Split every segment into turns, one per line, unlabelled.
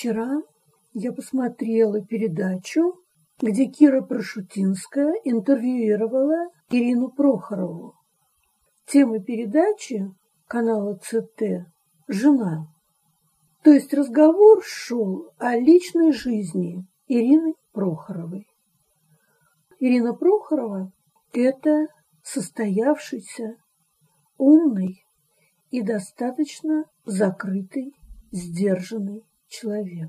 Вчера я посмотрела передачу, где Кира Прошутинская интервьюировала Ирину Прохорову. Тема передачи канала ЦТ «Жена». То есть разговор шел о личной жизни Ирины Прохоровой. Ирина Прохорова – это состоявшийся, умный и достаточно закрытый, сдержанный человек.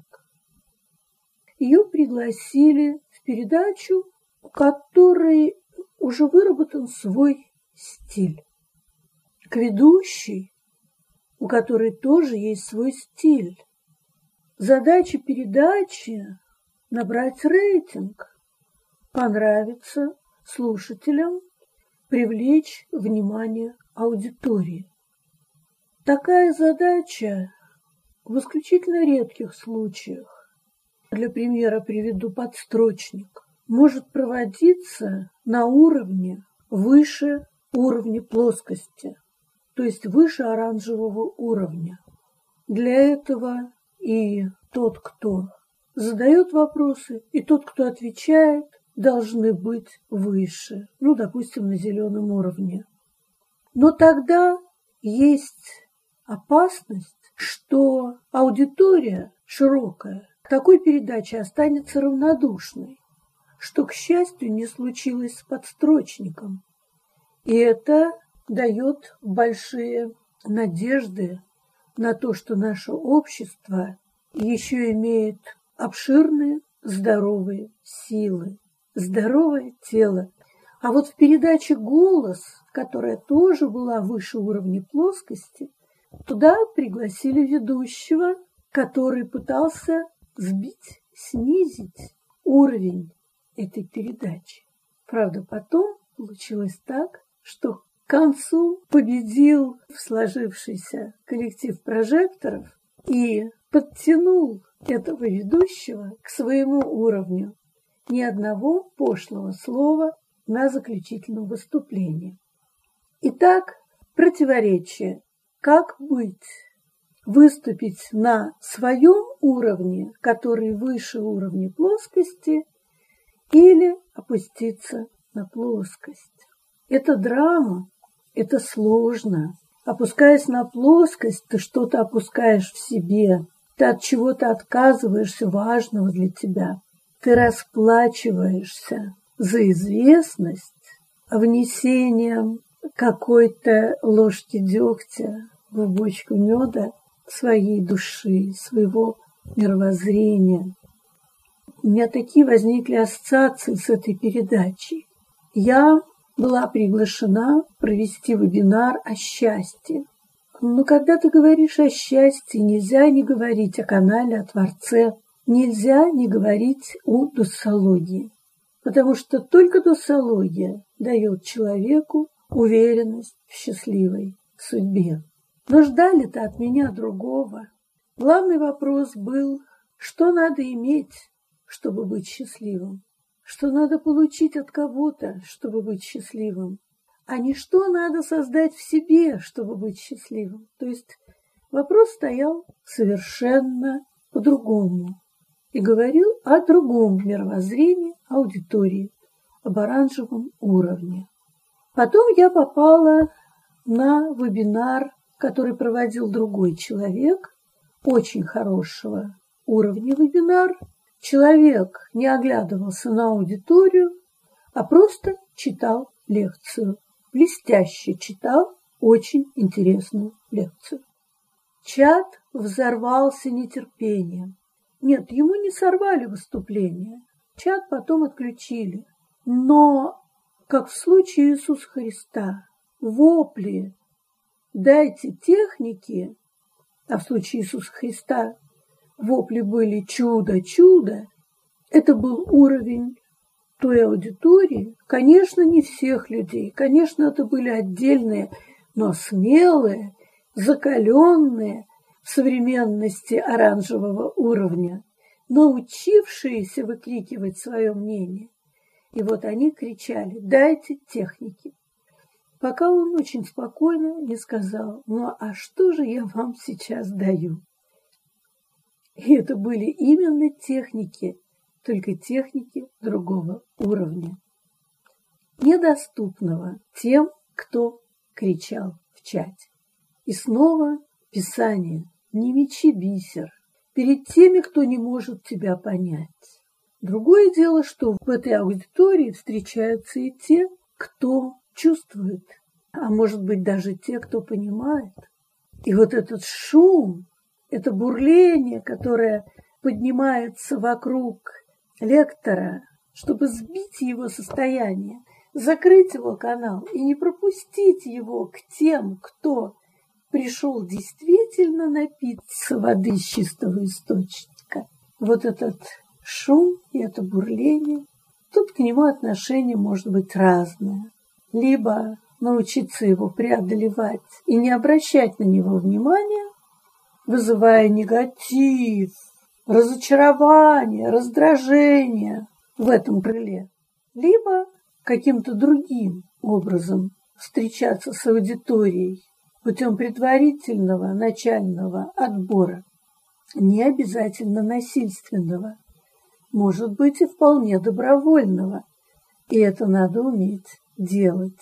Ее пригласили в передачу, у которой уже выработан свой стиль. К ведущей, у которой тоже есть свой стиль. Задача передачи – набрать рейтинг, понравиться слушателям, привлечь внимание аудитории. Такая задача в исключительно редких случаях, для примера приведу подстрочник, может проводиться на уровне выше уровня плоскости, то есть выше оранжевого уровня. Для этого и тот, кто задает вопросы, и тот, кто отвечает, должны быть выше, допустим, на зеленом уровне. Но тогда есть опасность, что аудитория широкая к такой передаче останется равнодушной, что, к счастью, не случилось с подстрочником. И это дает большие надежды на то, что наше общество еще имеет обширные здоровые силы, здоровое тело. А вот в передаче «Голос», которая тоже была выше уровня плоскости, туда пригласили ведущего, который пытался снизить уровень этой передачи. Правда, потом получилось так, что к концу победил сложившийся коллектив прожекторов и подтянул этого ведущего к своему уровню. Ни одного пошлого слова на заключительном выступлении. Итак, противоречие. Как быть? Выступить на своем уровне, который выше уровня плоскости, или опуститься на плоскость? Это драма, это сложно. Опускаясь на плоскость, ты что-то опускаешь в себе, ты от чего-то отказываешься важного для тебя, ты расплачиваешься за известность внесением какой-то ложки дегтя в бочку меда своей души, своего мировоззрения. У меня такие возникли ассоциации с этой передачей. Я была приглашена провести вебинар о счастье. Но когда ты говоришь о счастье, нельзя не говорить о канале, о Творце, нельзя не говорить о досологии. Потому что только досология дает человеку уверенность в счастливой судьбе. Но ждали-то от меня другого. Главный вопрос был, что надо иметь, чтобы быть счастливым, что надо получить от кого-то, чтобы быть счастливым, а не что надо создать в себе, чтобы быть счастливым. То есть вопрос стоял совершенно по-другому и говорил о другом мировоззрении аудитории, об оранжевом уровне. Потом я попала на вебинар, который проводил другой человек, очень хорошего уровня вебинар. Человек не оглядывался на аудиторию, а просто читал лекцию. Блестяще читал очень интересную лекцию. Чат взорвался нетерпением. Нет, ему не сорвали выступление. Чат потом отключили. Но, как в случае Иисуса Христа, вопли «дайте техники», а в случае Иисуса Христа вопли были «чудо, чудо», это был уровень той аудитории, конечно, не всех людей, конечно, это были отдельные, но смелые, закаленные в современности оранжевого уровня, научившиеся выкрикивать свое мнение. И вот они кричали «дайте техники». Пока он очень спокойно не сказал: «Ну а что же я вам сейчас даю?» И это были именно техники, только техники другого уровня, недоступного тем, кто кричал в чате. И снова Писание: не мечи бисер перед теми, кто не может тебя понять. Другое дело, что в этой аудитории встречаются и те, кто чувствует, а может быть даже те, кто понимает. И вот этот шум, это бурление, которое поднимается вокруг лектора, чтобы сбить его состояние, закрыть его канал и не пропустить его к тем, кто пришел действительно напиться воды из чистого источника. Вот этот шум и это бурление, тут к нему отношение может быть разное. Либо научиться его преодолевать и не обращать на него внимания, вызывая негатив, разочарование, раздражение в этом крыле. Либо каким-то другим образом встречаться с аудиторией путем предварительного начального отбора, не обязательно насильственного, может быть и вполне добровольного, и это надо уметь делать.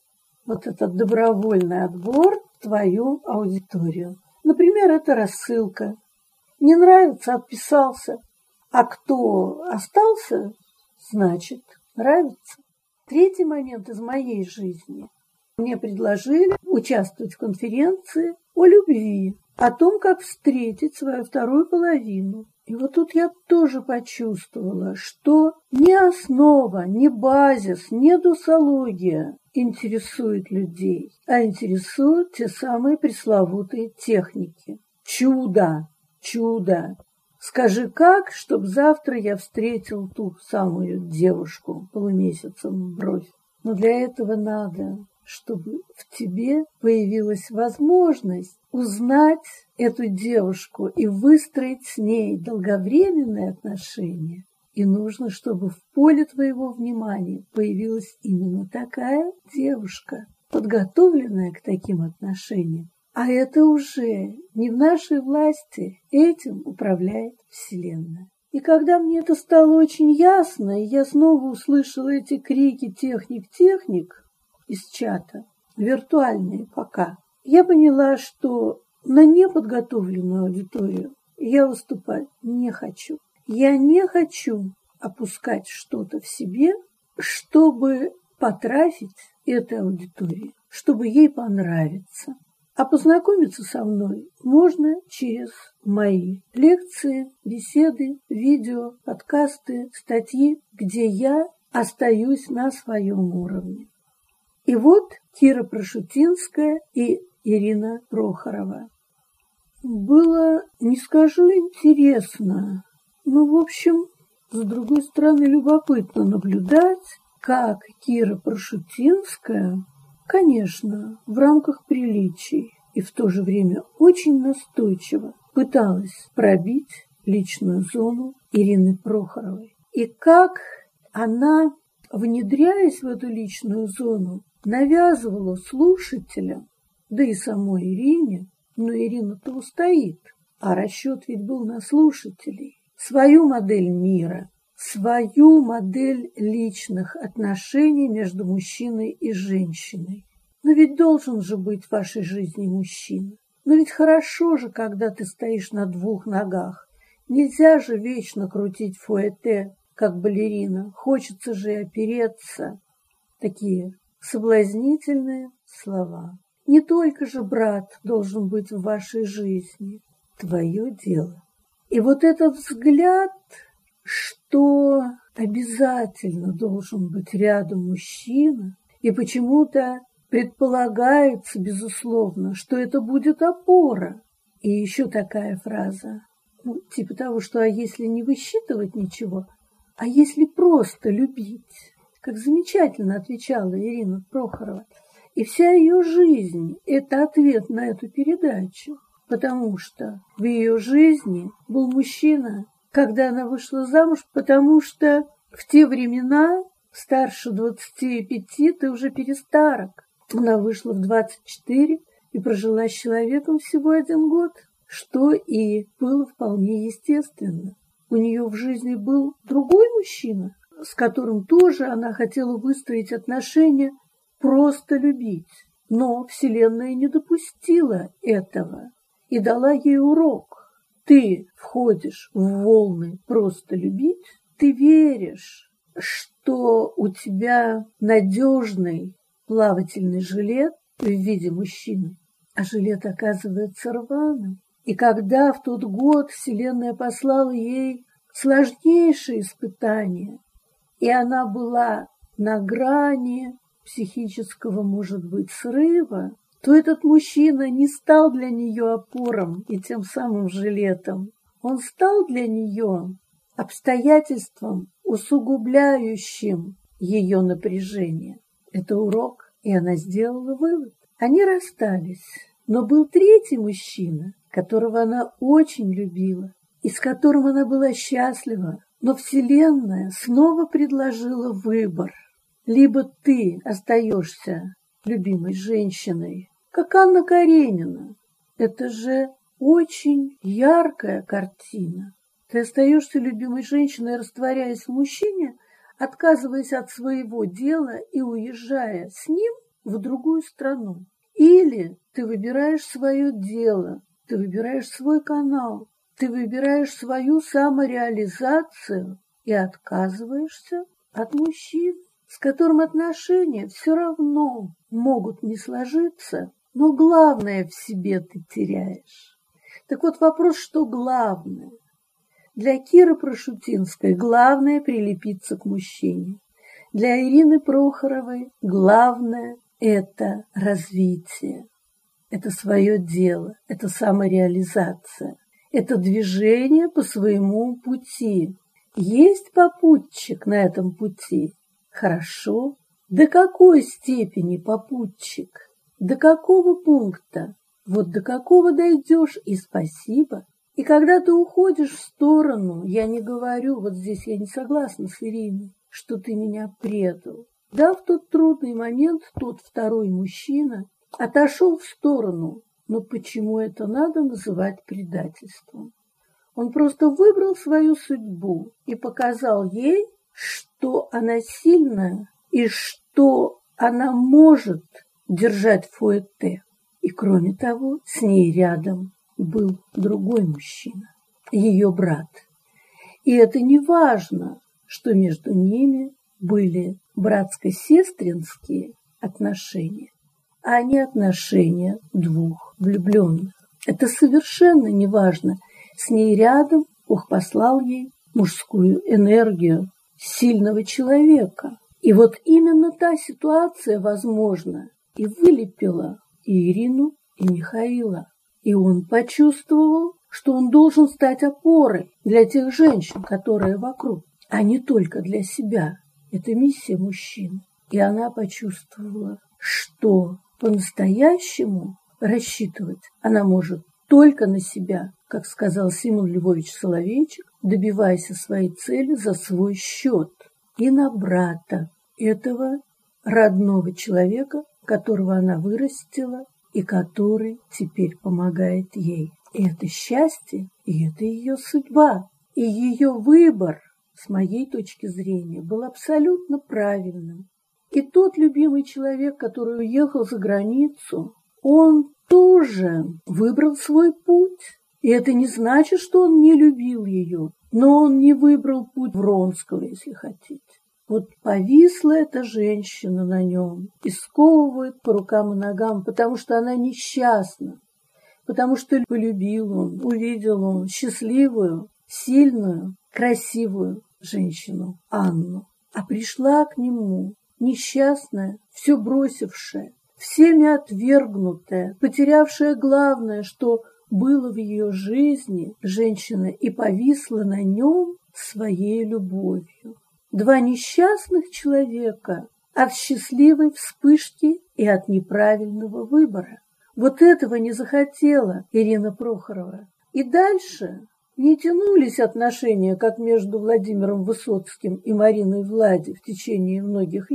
Вот этот добровольный отбор в твою аудиторию. Например, это рассылка. Не нравится — отписался, а кто остался, значит, нравится. Третий момент из моей жизни. Мне предложили участвовать в конференции о любви, о том, как встретить свою вторую половину. И вот тут я тоже почувствовала, что ни основа, ни базис, ни досология интересует людей, а интересуют те самые пресловутые техники. Чудо, чудо. Скажи как, чтоб завтра я встретил ту самую девушку полумесяцем в бровь. Но для этого надо, чтобы в тебе появилась возможность узнать эту девушку и выстроить с ней долговременные отношения. И нужно, чтобы в поле твоего внимания появилась именно такая девушка, подготовленная к таким отношениям. А это уже не в нашей власти, этим управляет Вселенная. И когда мне это стало очень ясно, и я снова услышала эти крики «техник» из чата, виртуальные пока, я поняла, что на неподготовленную аудиторию я выступать не хочу. Я не хочу опускать что-то в себе, чтобы потрафить этой аудитории, чтобы ей понравиться. А познакомиться со мной можно через мои лекции, беседы, видео, подкасты, статьи, где я остаюсь на своем уровне. И вот Кира Прошутинская и Ирина Прохорова. Было, не скажу, интересно, но, в общем, с другой стороны, любопытно наблюдать, как Кира Прошутинская, конечно, в рамках приличий и в то же время очень настойчиво пыталась пробить личную зону Ирины Прохоровой. И как она, внедряясь в эту личную зону, навязывала слушателям, да и самой Ирине, но Ирина-то устоит, а расчет ведь был на слушателей, свою модель мира, свою модель личных отношений между мужчиной и женщиной. Но ведь должен же быть в вашей жизни мужчина. Но ведь хорошо же, когда ты стоишь на двух ногах. Нельзя же вечно крутить фуэте, как балерина. Хочется же и опереться. Такие соблазнительные слова. Не только же брат должен быть в вашей жизни. Твое дело. И вот этот взгляд, что обязательно должен быть рядом мужчина, и почему-то предполагается, безусловно, что это будет опора. И еще такая фраза, типа того, что «а если не высчитывать ничего, а если просто любить?» Как замечательно отвечала Ирина Прохорова. И вся ее жизнь – это ответ на эту передачу, потому что в ее жизни был мужчина, когда она вышла замуж, потому что в те времена старше 25 ты уже перестарок. Она вышла в 24 и прожила с человеком всего 1 год. что и было вполне естественно. У нее в жизни был другой мужчина, с которым тоже она хотела выстроить отношения, просто любить. Но Вселенная не допустила этого и дала ей урок. Ты входишь в волны просто любить, ты веришь, что у тебя надежный плавательный жилет в виде мужчины, а жилет оказывается рваным. И когда в тот год Вселенная послала ей сложнейшие испытания, и она была на грани психического, может быть, срыва, то этот мужчина не стал для нее опором и тем самым жилетом. Он стал для нее обстоятельством, усугубляющим ее напряжение. Это урок, и она сделала вывод. Они расстались, но был третий мужчина, которого она очень любила и с которым она была счастлива. Но Вселенная снова предложила выбор. Либо ты остаешься любимой женщиной, как Анна Каренина. Это же очень яркая картина. Ты остаешься любимой женщиной, растворяясь в мужчине, отказываясь от своего дела и уезжая с ним в другую страну. Или ты выбираешь свое дело, ты выбираешь свой канал, ты выбираешь свою самореализацию и отказываешься от мужчин, с которым отношения все равно могут не сложиться, но главное в себе ты теряешь. Так вот вопрос, что главное? Для Киры Прошутинской главное прилепиться к мужчине. Для Ирины Прохоровой главное – это развитие, это свое дело, это самореализация, это движение по своему пути. Есть попутчик на этом пути? Хорошо. До какой степени попутчик? До какого пункта? Вот до какого дойдешь, и спасибо. И когда ты уходишь в сторону, я не говорю, вот здесь я не согласна с Ириной, что ты меня предал. Да, в тот трудный момент тот второй мужчина отошел в сторону, но почему это надо называть предательством? Он просто выбрал свою судьбу и показал ей, что она сильная и что она может держать фуэте. И кроме того, с ней рядом был другой мужчина, ее брат. И это не важно, что между ними были братско-сестринские отношения, а не отношения двух влюбленных. Это совершенно не важно. С ней рядом Бог послал ей мужскую энергию сильного человека. И вот именно та ситуация, возможно, и вылепила и Ирину, и Михаила. И он почувствовал, что он должен стать опорой для тех женщин, которые вокруг, а не только для себя. Это миссия мужчин. И она почувствовала, что по-настоящему рассчитывать она может только на себя, как сказал Симон Львович Соловейчик, добивайся своей цели за свой счет. И на брата этого родного человека, которого она вырастила и который теперь помогает ей. И это счастье, и это ее судьба. И ее выбор, с моей точки зрения, был абсолютно правильным. И тот любимый человек, который уехал за границу, он тоже выбрал свой путь. И это не значит, что он не любил ее, но он не выбрал путь Вронского, если хотите. Вот повисла эта женщина на нем и сковывает по рукам и ногам, потому что она несчастна, потому что полюбил он, увидел он счастливую, сильную, красивую женщину Анну, а пришла к нему несчастная, все бросившая, всеми отвергнутая, потерявшая главное, что было в ее жизни, женщина, и повисла на нем своей любовью. Два несчастных человека от счастливой вспышки и от неправильного выбора. Вот этого не захотела Ирина Прохорова. И дальше не тянулись отношения, как между Владимиром Высоцким и Мариной Влади в течение многих лет,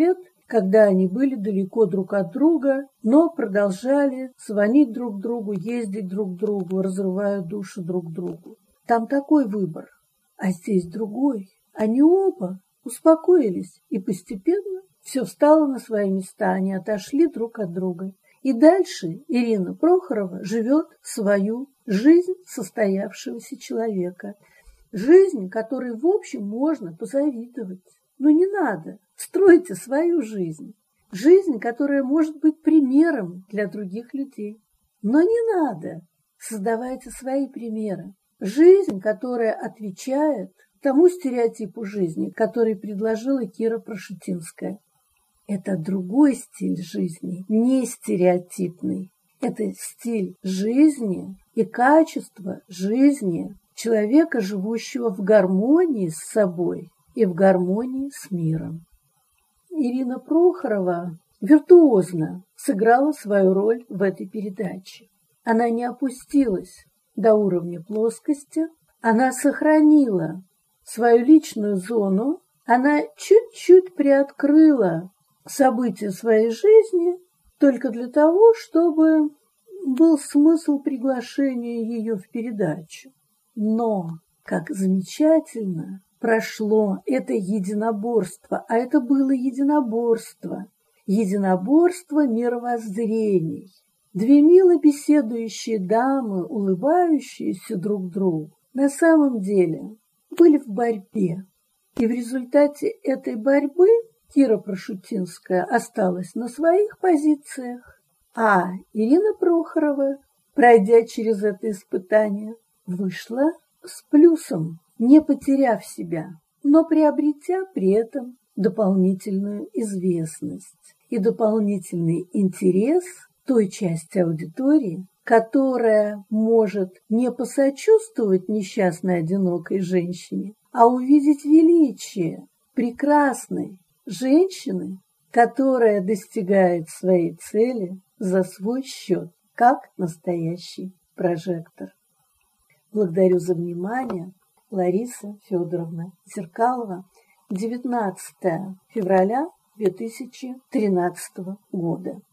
когда они были далеко друг от друга, но продолжали звонить друг другу, ездить друг к другу, разрывая души друг другу. Там такой выбор, а здесь другой. Они оба успокоились, и постепенно все встало на свои места, они отошли друг от друга. И дальше Ирина Прохорова живет свою жизнь состоявшегося человека. Жизнь, которой, в общем, можно позавидовать. Но не надо. Стройте свою жизнь. Жизнь, которая может быть примером для других людей. Но не надо. Создавайте свои примеры. Жизнь, которая отвечает тому стереотипу жизни, который предложила Кира Прошутинская. Это другой стиль жизни, не стереотипный. Это стиль жизни и качество жизни человека, живущего в гармонии с собой и в гармонии с миром. Ирина Прохорова виртуозно сыграла свою роль в этой передаче. Она не опустилась до уровня плоскости, она сохранила свою личную зону, она чуть-чуть приоткрыла события своей жизни только для того, чтобы был смысл приглашения ее в передачу. Но как замечательно прошло это единоборство, а это было единоборство мировоззрений. Две мило беседующие дамы, улыбающиеся друг другу, на самом деле были в борьбе. И в результате этой борьбы Кира Прошутинская осталась на своих позициях, а Ирина Прохорова, пройдя через это испытание, вышла с плюсом, не потеряв себя, но приобретя при этом дополнительную известность и дополнительный интерес той части аудитории, которая может не посочувствовать несчастной одинокой женщине, а увидеть величие прекрасной женщины, которая достигает своей цели за свой счет, как настоящий прожектор. Благодарю за внимание. Лариса Федоровна Зеркалова, 19 февраля 2013 года.